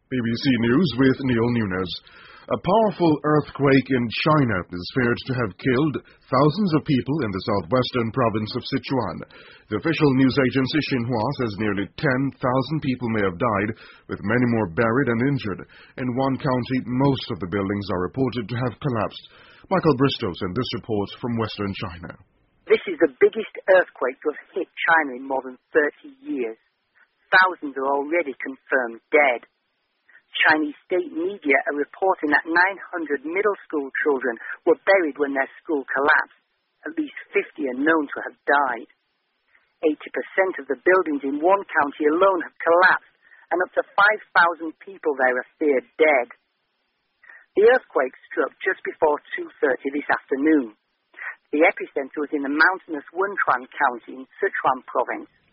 BBC News with Neil Nunes. A powerful earthquake in China is feared to have killed thousands of people in the southwestern province of Sichuan. The official news agency Xinhua says nearly 10,000 people may have died, with many more buried and injured. In one county, most of the buildings are reported to have collapsed. Michael Bristow sent this report from western China. This is the biggest earthquake to have hit China in more than 30 years. Thousands are already confirmed dead. Chinese state media are reporting that 900 middle school children were buried when their school collapsed. At least 50 are known to have died. 80% of the buildings in one county alone have collapsed, and up to 5,000 people there are feared dead. The earthquake struck just before 2:30 this afternoon. The epicenter was in the mountainous Wenchuan County in Sichuan Province.